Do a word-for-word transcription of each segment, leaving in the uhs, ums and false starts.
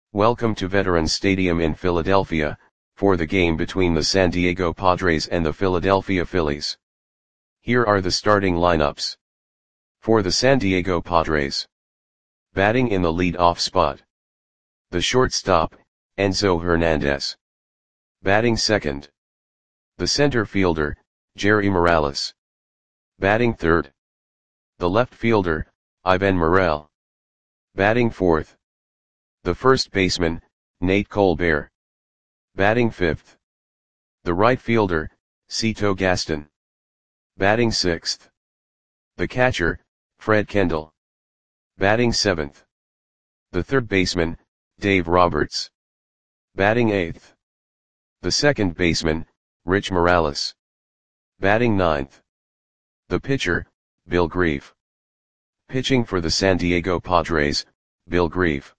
Welcome to Veterans Stadium in Philadelphia, for the game between the San Diego Padres and the Philadelphia Phillies. Here are the starting lineups. For the San Diego Padres. Batting in the lead-off spot. The shortstop, Enzo Hernandez. Batting second. The center fielder, Jerry Morales. Batting third. The left fielder, Ivan Morel. Batting fourth. The first baseman, Nate Colbert. Batting fifth. The right fielder, Cito Gaston. Batting sixth. The catcher, Fred Kendall. Batting seventh. The third baseman, Dave Roberts. Batting eighth. The second baseman, Rich Morales. Batting ninth. The pitcher, Bill Grief. Pitching for the San Diego Padres, Bill Grief.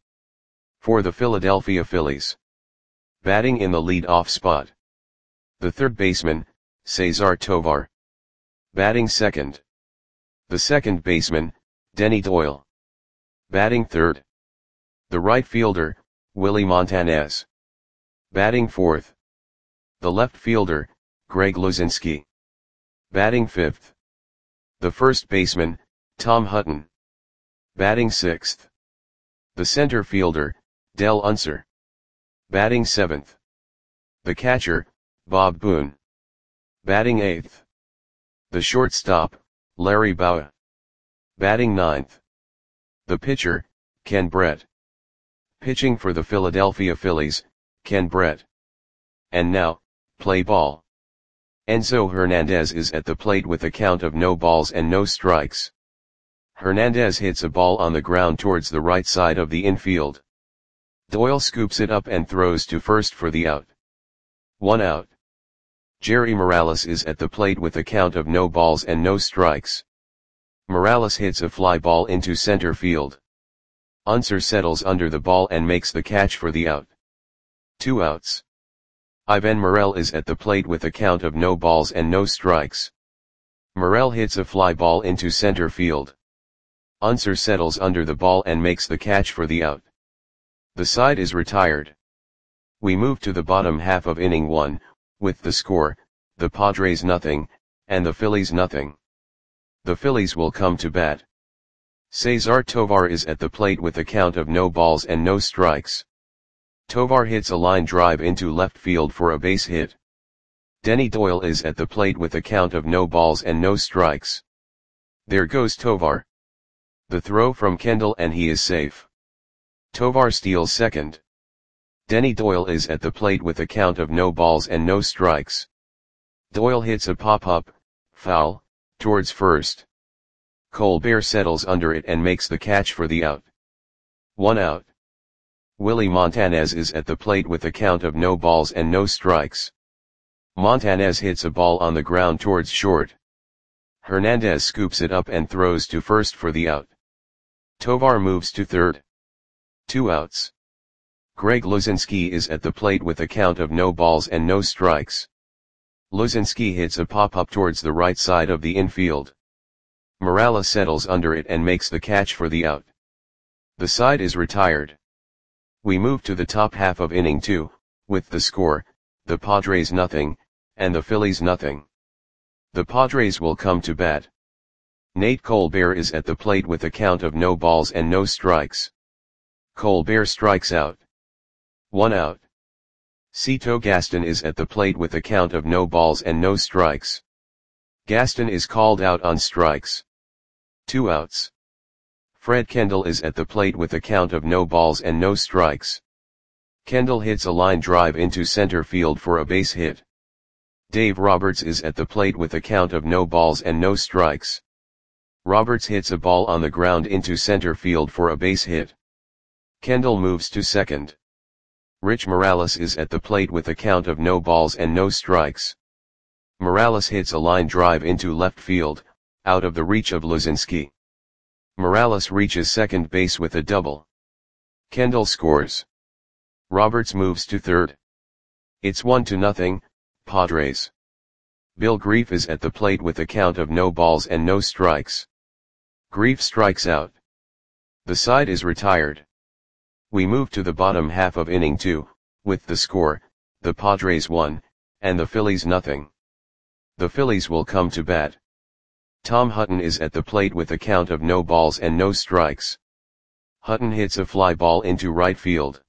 For the Philadelphia Phillies. Batting in the lead-off spot. The third baseman, Cesar Tovar. Batting second. The second baseman, Denny Doyle. Batting third. The right fielder, Willie Montanez. Batting fourth. The left fielder, Greg Luzinski. Batting fifth. The first baseman, Tom Hutton. Batting sixth. The center fielder, Del Unser. Batting seventh. The catcher, Bob Boone. Batting eighth. The shortstop, Larry Bowa. Batting ninth. The pitcher, Ken Brett. Pitching for the Philadelphia Phillies, Ken Brett. And now, play ball. Enzo Hernandez is at the plate with a count of no balls and no strikes. Hernandez hits a ball on the ground towards the right side of the infield. Doyle scoops it up and throws to first for the out. One out. Jerry Morales is at the plate with a count of no balls and no strikes. Morales hits a fly ball into center field. Unser settles under the ball and makes the catch for the out. Two outs. Ivan Morel is at the plate with a count of no balls and no strikes. Morel hits a fly ball into center field. Unser settles under the ball and makes the catch for the out. The side is retired. We move to the bottom half of inning one, with the score, the Padres nothing, and the Phillies nothing. The Phillies will come to bat. Cesar Tovar is at the plate with a count of no balls and no strikes. Tovar hits a line drive into left field for a base hit. Denny Doyle is at the plate with a count of no balls and no strikes. There goes Tovar. The throw from Kendall and he is safe. Tovar steals second. Denny Doyle is at the plate with a count of no balls and no strikes. Doyle hits a pop-up, foul, towards first. Colbert settles under it and makes the catch for the out. One out. Willie Montanez is at the plate with a count of no balls and no strikes. Montanez hits a ball on the ground towards short. Hernandez scoops it up and throws to first for the out. Tovar moves to third. Two outs. Greg Luzinski is at the plate with a count of no balls and no strikes. Luzinski hits a pop-up towards the right side of the infield. Morales settles under it and makes the catch for the out. The side is retired. We move to the top half of inning two, with the score, the Padres nothing, and the Phillies nothing. The Padres will come to bat. Nate Colbert is at the plate with a count of no balls and no strikes. Colbert strikes out. One out. Cito Gaston is at the plate with a count of no balls and no strikes. Gaston is called out on strikes. Two outs. Fred Kendall is at the plate with a count of no balls and no strikes. Kendall hits a line drive into center field for a base hit. Dave Roberts is at the plate with a count of no balls and no strikes. Roberts hits a ball on the ground into center field for a base hit. Kendall moves to second. Rich Morales is at the plate with a count of no balls and no strikes. Morales hits a line drive into left field, out of the reach of Luzinski. Morales reaches second base with a double. Kendall scores. Roberts moves to third. It's one to nothing, Padres. Bill Grief is at the plate with a count of no balls and no strikes. Grief strikes out. The side is retired. We move to the bottom half of inning two, with the score, the Padres one, and the Phillies nothing. The Phillies will come to bat. Tom Hutton is at the plate with a count of no balls and no strikes. Hutton hits a fly ball into right field.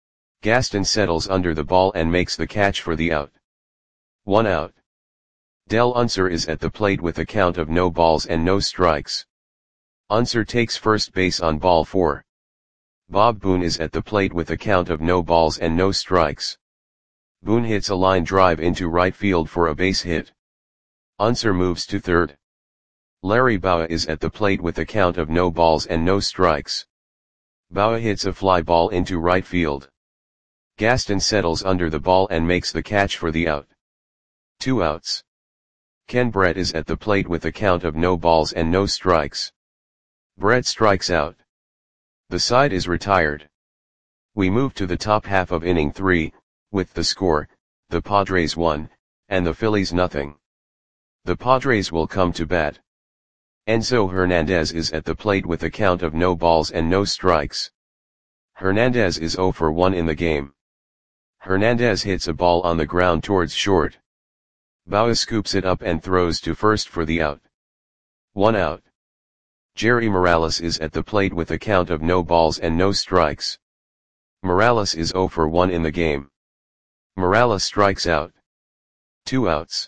Gaston settles under the ball and makes the catch for the out. One out. Del Unser is at the plate with a count of no balls and no strikes. Unser takes first base on ball four. Bob Boone is at the plate with a count of no balls and no strikes. Boone hits a line drive into right field for a base hit. Unser moves to third. Larry Bowa is at the plate with a count of no balls and no strikes. Bowa hits a fly ball into right field. Gaston settles under the ball and makes the catch for the out. Two outs. Ken Brett is at the plate with a count of no balls and no strikes. Brett strikes out. The side is retired. We move to the top half of inning three, with the score, the Padres one, and the Phillies nothing. The Padres will come to bat. Enzo Hernandez is at the plate with a count of no balls and no strikes. Hernandez is zero for one in the game. Hernandez hits a ball on the ground towards short. Bowa scoops it up and throws to first for the out. One out. Jerry Morales is at the plate with a count of no balls and no strikes. Morales is zero for one in the game. Morales strikes out. Two outs.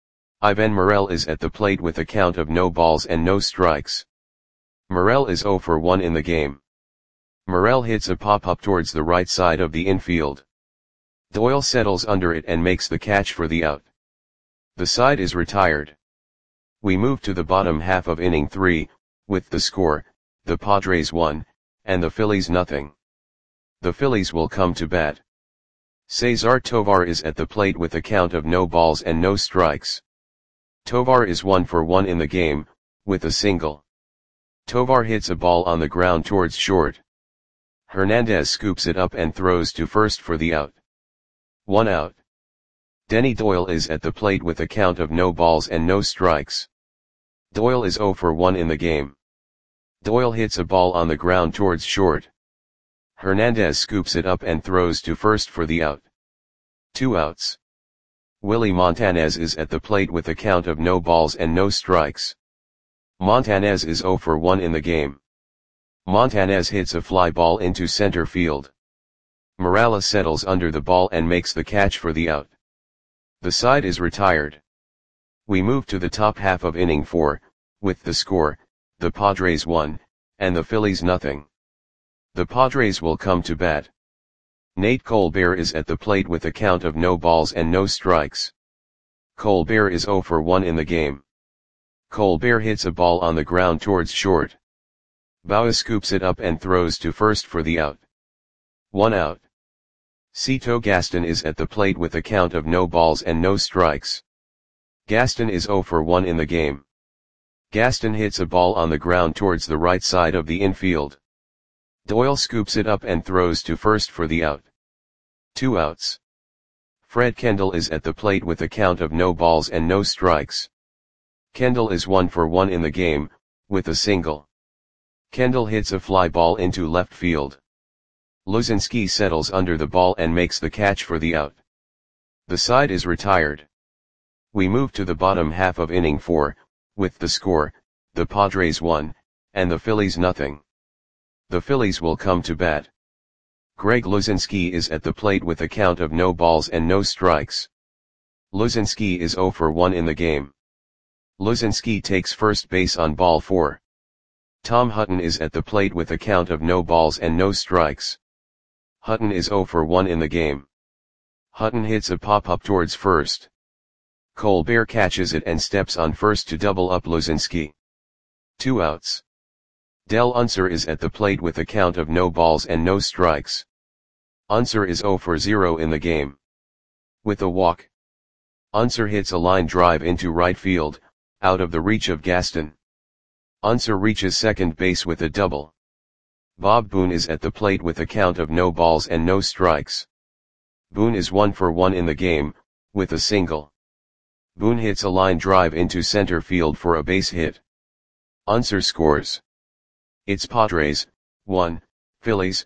Ivan Morel is at the plate with a count of no balls and no strikes. Morel is zero for one in the game. Morel hits a pop-up towards the right side of the infield. Doyle settles under it and makes the catch for the out. The side is retired. We move to the bottom half of inning three, with the score, the Padres one, and the Phillies nothing. The Phillies will come to bat. Cesar Tovar is at the plate with a count of no balls and no strikes. Tovar is one for one in the game, with a single. Tovar hits a ball on the ground towards short. Hernandez scoops it up and throws to first for the out. One out. Denny Doyle is at the plate with a count of no balls and no strikes. Doyle is zero for one in the game. Doyle hits a ball on the ground towards short. Hernandez scoops it up and throws to first for the out. Two outs. Willie Montanez is at the plate with a count of no balls and no strikes. Montanez is zero for one in the game. Montanez hits a fly ball into center field. Morales settles under the ball and makes the catch for the out. The side is retired. We move to the top half of inning four, with the score, the Padres one, and the Phillies nothing. The Padres will come to bat. Nate Colbert is at the plate with a count of no balls and no strikes. Colbert is zero for one in the game. Colbert hits a ball on the ground towards short. Bowa scoops it up and throws to first for the out. One out. Cito Gaston is at the plate with a count of no balls and no strikes. Gaston is zero for one in the game. Gaston hits a ball on the ground towards the right side of the infield. Doyle scoops it up and throws to first for the out. Two outs. Fred Kendall is at the plate with a count of no balls and no strikes. Kendall is one for one in the game, with a single. Kendall hits a fly ball into left field. Luzinski settles under the ball and makes the catch for the out. The side is retired. We move to the bottom half of inning four, with the score, the Padres one, and the Phillies nothing. The Phillies will come to bat. Greg Luzinski is at the plate with a count of no balls and no strikes. Luzinski is zero for one in the game. Luzinski takes first base on ball four. Tom Hutton is at the plate with a count of no balls and no strikes. Hutton is zero for one in the game. Hutton hits a pop-up towards first. Colbert catches it and steps on first to double up Luzinski. Two outs. Del Unser is at the plate with a count of no balls and no strikes. Unser is zero for zero in the game. With a walk. Unser hits a line drive into right field, out of the reach of Gaston. Unser reaches second base with a double. Bob Boone is at the plate with a count of no balls and no strikes. Boone is one for one in the game, with a single. Boone hits a line drive into center field for a base hit. Unser scores. It's Padres, one, Phillies,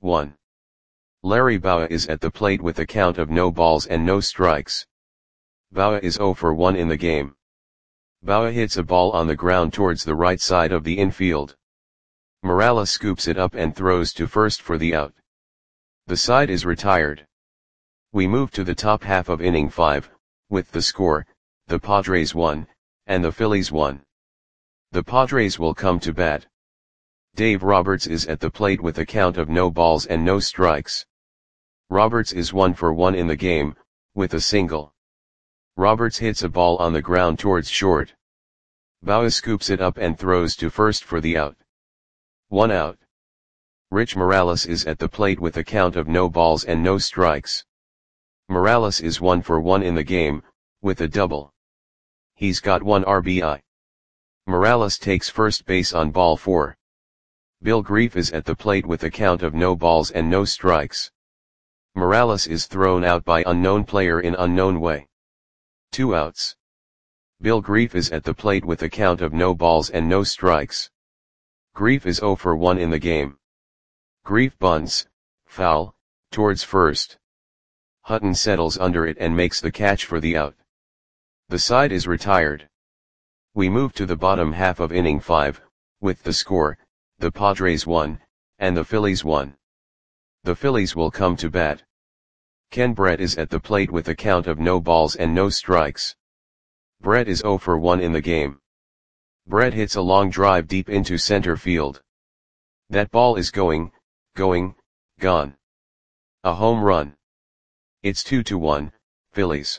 one. Larry Bowa is at the plate with a count of no balls and no strikes. Bowa is zero for one in the game. Bowa hits a ball on the ground towards the right side of the infield. Morales scoops it up and throws to first for the out. The side is retired. We move to the top half of inning five, with the score, the Padres one, and the Phillies one. The Padres will come to bat. Dave Roberts is at the plate with a count of no balls and no strikes. Roberts is one for one in the game, with a single. Roberts hits a ball on the ground towards short. Bowa scoops it up and throws to first for the out. One out. Rich Morales is at the plate with a count of no balls and no strikes. Morales is one for one in the game, with a double. He's got one R B I. Morales takes first base on ball four. Bill Grief is at the plate with a count of no balls and no strikes. Morales is thrown out by unknown player in unknown way. Two outs. Bill Grief is at the plate with a count of no balls and no strikes. Grief is zero for one in the game. Grief bunts, foul, towards first. Hutton settles under it and makes the catch for the out. The side is retired. We move to the bottom half of inning five, with the score, the Padres one, and the Phillies one. The Phillies will come to bat. Ken Brett is at the plate with a count of no balls and no strikes. Brett is zero for one in the game. Brett hits a long drive deep into center field. That ball is going, going, gone. A home run. It's two to one, Phillies.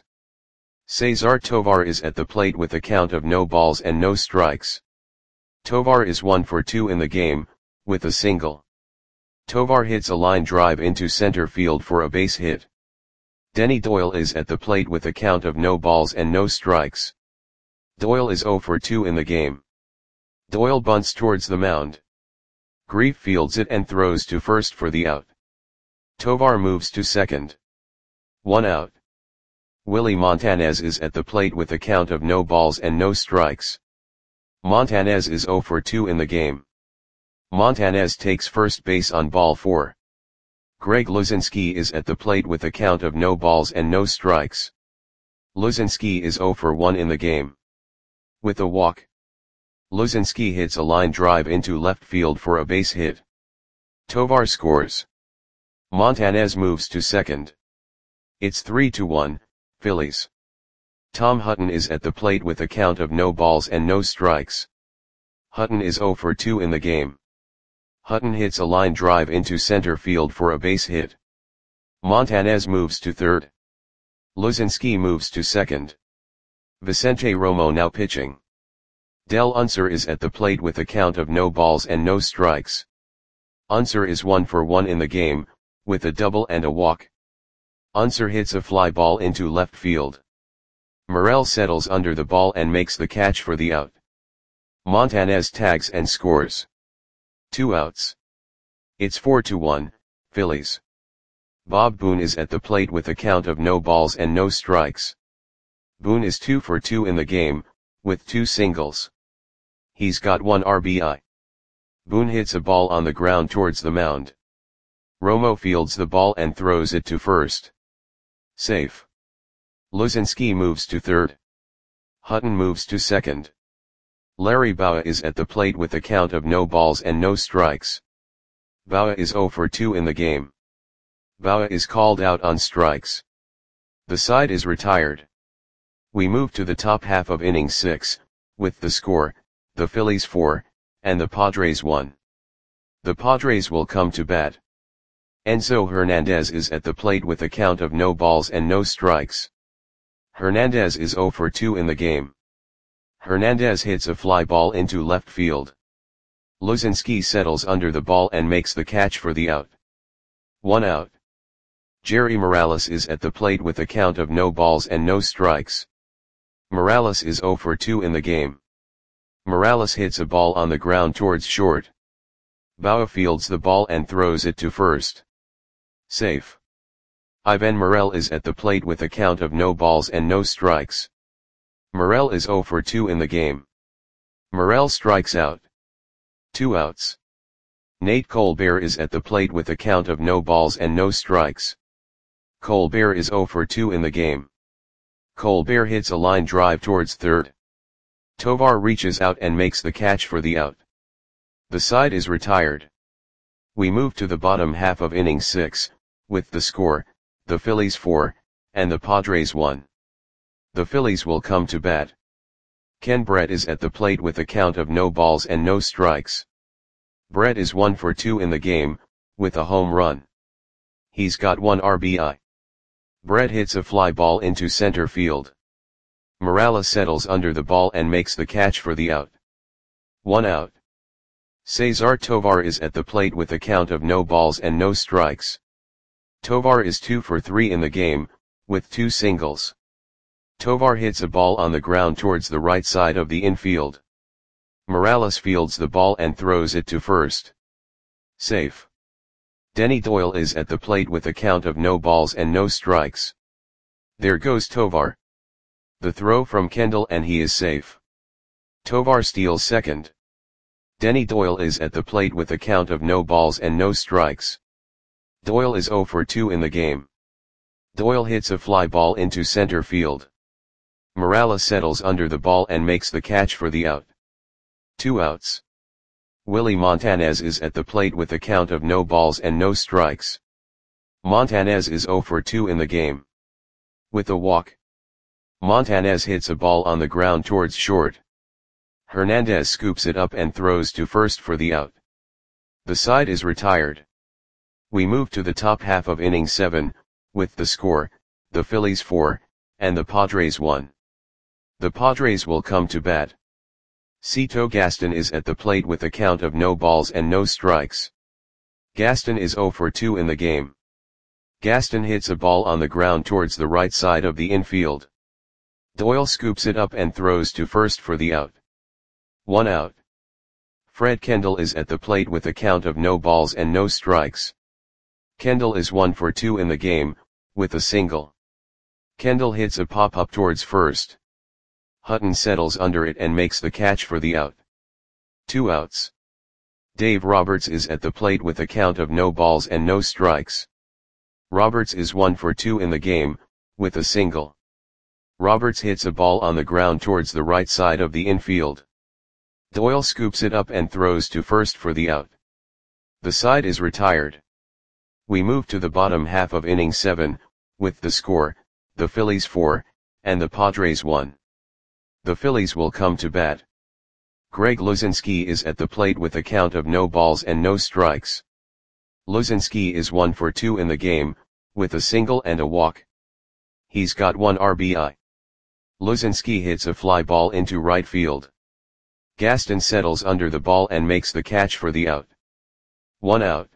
Cesar Tovar is at the plate with a count of no balls and no strikes. Tovar is one for two in the game, with a single. Tovar hits a line drive into center field for a base hit. Denny Doyle is at the plate with a count of no balls and no strikes. Doyle is zero for two in the game. Doyle bunts towards the mound. Grief fields it and throws to first for the out. Tovar moves to second. One out. Willie Montanez is at the plate with a count of no balls and no strikes. Montanez is zero for two in the game. Montanez takes first base on ball four. Greg Luzinski is at the plate with a count of no balls and no strikes. Luzinski is zero for one in the game. With a walk. Luzinski hits a line drive into left field for a base hit. Tovar scores. Montanez moves to second. It's three to one, Phillies. Tom Hutton is at the plate with a count of no balls and no strikes. Hutton is zero for two in the game. Hutton hits a line drive into center field for a base hit. Montanez moves to third. Luzinski moves to second. Vicente Romo now pitching. Del Unser is at the plate with a count of no balls and no strikes. Unser is one for one in the game, with a double and a walk. Unser hits a fly ball into left field. Morel settles under the ball and makes the catch for the out. Montanez tags and scores. Two outs. It's four to one, Phillies. Bob Boone is at the plate with a count of no balls and no strikes. Boone is two for two in the game, with two singles. He's got one R B I. Boone hits a ball on the ground towards the mound. Romo fields the ball and throws it to first. Safe. Luzinski moves to third. Hutton moves to second. Larry Bowa is at the plate with a count of no balls and no strikes. Bowa is zero for two in the game. Bowa is called out on strikes. The side is retired. We move to the top half of inning six, with the score, the Phillies four, and the Padres one. The Padres will come to bat. Enzo Hernandez is at the plate with a count of no balls and no strikes. Hernandez is zero for two in the game. Hernandez hits a fly ball into left field. Luzinski settles under the ball and makes the catch for the out. One out. Jerry Morales is at the plate with a count of no balls and no strikes. Morales is zero for two in the game. Morales hits a ball on the ground towards short. Bowa fields the ball and throws it to first. Safe. Ivan Morel is at the plate with a count of no balls and no strikes. Morel is zero for two in the game. Morel strikes out. Two outs. Nate Colbert is at the plate with a count of no balls and no strikes. Colbert is zero for two in the game. Colbert hits a line drive towards third. Tovar reaches out and makes the catch for the out. The side is retired. We move to the bottom half of inning six, with the score, the Phillies four, and the Padres one. The Phillies will come to bat. Ken Brett is at the plate with a count of no balls and no strikes. Brett is one for two in the game, with a home run. He's got one R B I. Brett hits a fly ball into center field. Morales settles under the ball and makes the catch for the out. One out. Cesar Tovar is at the plate with a count of no balls and no strikes. Tovar is two for three in the game, with two singles. Tovar hits a ball on the ground towards the right side of the infield. Morales fields the ball and throws it to first. Safe. Denny Doyle is at the plate with a count of no balls and no strikes. There goes Tovar. The throw from Kendall and he is safe. Tovar steals second. Denny Doyle is at the plate with a count of no balls and no strikes. Doyle is zero for two in the game. Doyle hits a fly ball into center field. Morales settles under the ball and makes the catch for the out. Two outs. Willie Montanez is at the plate with a count of no balls and no strikes. Montanez is zero for two in the game. With a walk. Montanez hits a ball on the ground towards short. Hernandez scoops it up and throws to first for the out. The side is retired. We move to the top half of inning seven, with the score, the Phillies four, and the Padres one. The Padres will come to bat. Cito Gaston is at the plate with a count of no balls and no strikes. Gaston is zero for two in the game. Gaston hits a ball on the ground towards the right side of the infield. Doyle scoops it up and throws to first for the out. One out. Fred Kendall is at the plate with a count of no balls and no strikes. Kendall is one for two in the game, with a single. Kendall hits a pop-up towards first. Hutton settles under it and makes the catch for the out. Two outs. Dave Roberts is at the plate with a count of no balls and no strikes. Roberts is one for two in the game, with a single. Roberts hits a ball on the ground towards the right side of the infield. Doyle scoops it up and throws to first for the out. The side is retired. We move to the bottom half of inning seven, with the score, the Phillies four, and the Padres one. The Phillies will come to bat. Greg Luzinski is at the plate with a count of no balls and no strikes. Luzinski is one for two in the game, with a single and a walk. He's got one R B I. Luzinski hits a fly ball into right field. Gaston settles under the ball and makes the catch for the out. One out.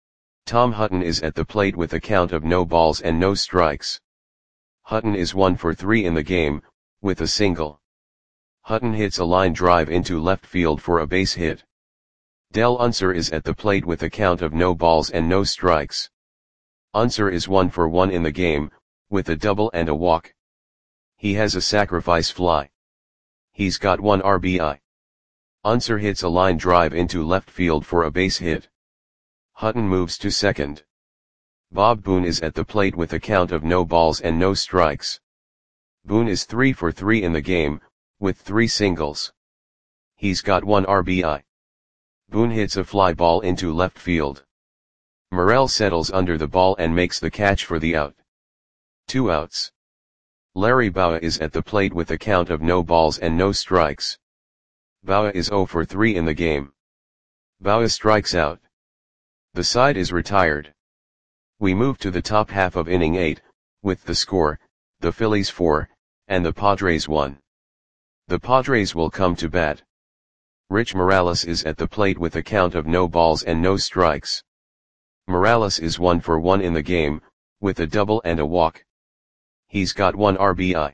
Tom Hutton is at the plate with a count of no balls and no strikes. Hutton is one for three in the game, with a single. Hutton hits a line drive into left field for a base hit. Del Unser is at the plate with a count of no balls and no strikes. Unser is one for one in the game, with a double and a walk. He has a sacrifice fly. He's got one R B I. Unser hits a line drive into left field for a base hit. Hutton moves to second. Bob Boone is at the plate with a count of no balls and no strikes. Boone is three for three in the game, with three singles. He's got one R B I. Boone hits a fly ball into left field. Morel settles under the ball and makes the catch for the out. Two outs. Larry Bowa is at the plate with a count of no balls and no strikes. Bowa is zero for three in the game. Bowa strikes out. The side is retired. We move to the top half of inning eight, with the score, the Phillies four, and the Padres one. The Padres will come to bat. Rich Morales is at the plate with a count of no balls and no strikes. Morales is one for one in the game, with a double and a walk. He's got one R B I.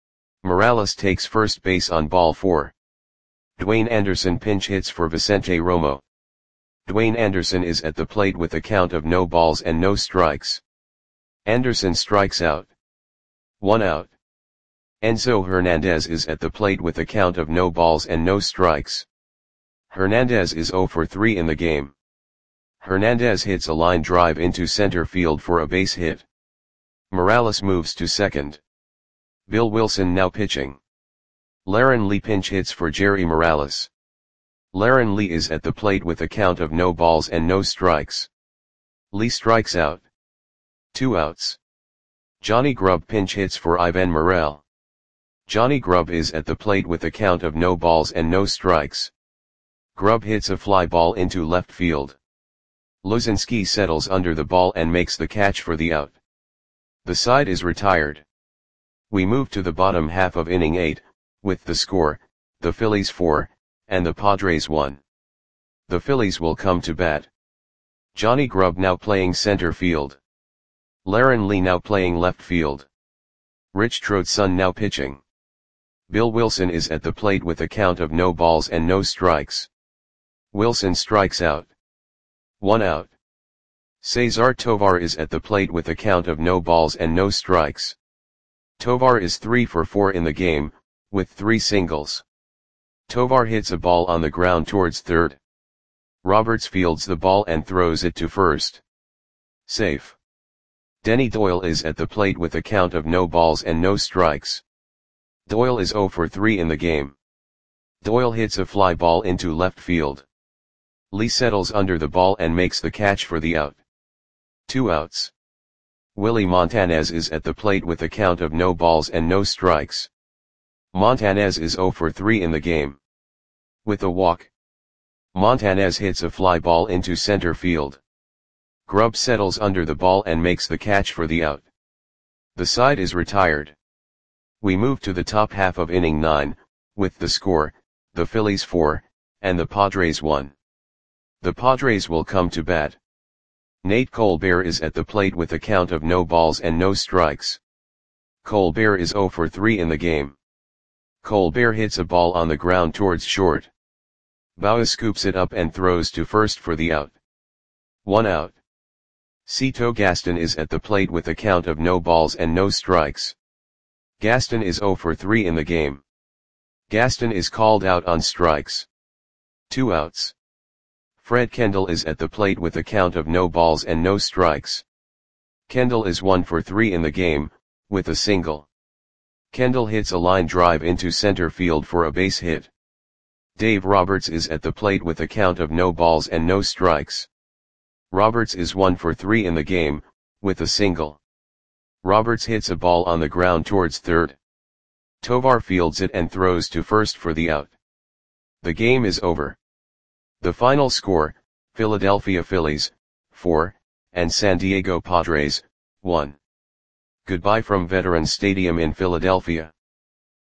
Morales takes first base on ball four. Dwayne Anderson pinch hits for Vicente Romo. Dwayne Anderson is at the plate with a count of no balls and no strikes. Anderson strikes out. One out. Enzo Hernandez is at the plate with a count of no balls and no strikes. Hernandez is zero for three in the game. Hernandez hits a line drive into center field for a base hit. Morales moves to second. Bill Wilson now pitching. Laren Lee pinch hits for Jerry Morales. Laren Lee is at the plate with a count of no balls and no strikes. Lee strikes out. Two outs. Johnny Grubb pinch hits for Ivan Morel. Johnny Grubb is at the plate with a count of no balls and no strikes. Grubb hits a fly ball into left field. Luzinski settles under the ball and makes the catch for the out. The side is retired. We move to the bottom half of inning eight, with the score, the Phillies four, and the Padres one. The Phillies will come to bat. Johnny Grubb now playing center field. Laren Lee now playing left field. Rich Trotson now pitching. Bill Wilson is at the plate with a count of no balls and no strikes. Wilson strikes out. One out. Cesar Tovar is at the plate with a count of no balls and no strikes. Tovar is three for four in the game, with three singles. Tovar hits a ball on the ground towards third. Roberts fields the ball and throws it to first. Safe. Denny Doyle is at the plate with a count of no balls and no strikes. Doyle is zero for three in the game. Doyle hits a fly ball into left field. Lee settles under the ball and makes the catch for the out. Two outs. Willie Montanez is at the plate with a count of no balls and no strikes. Montanez is zero for three in the game. With a walk. Montanez hits a fly ball into center field. Grubb settles under the ball and makes the catch for the out. The side is retired. We move to the top half of inning nine, with the score, the Phillies four, and the Padres one. The Padres will come to bat. Nate Colbert is at the plate with a count of no balls and no strikes. Colbert is zero for three in the game. Colbert hits a ball on the ground towards short. Bauer scoops it up and throws to first for the out. One out. Cito Gaston is at the plate with a count of no balls and no strikes. Gaston is zero for three in the game. Gaston is called out on strikes. Two outs. Fred Kendall is at the plate with a count of no balls and no strikes. Kendall is one for three in the game, with a single. Kendall hits a line drive into center field for a base hit. Dave Roberts is at the plate with a count of no balls and no strikes. Roberts is one for three in the game, with a single. Roberts hits a ball on the ground towards third. Tovar fields it and throws to first for the out. The game is over. The final score, Philadelphia Phillies, four, and San Diego Padres, one. Goodbye from Veterans Stadium in Philadelphia.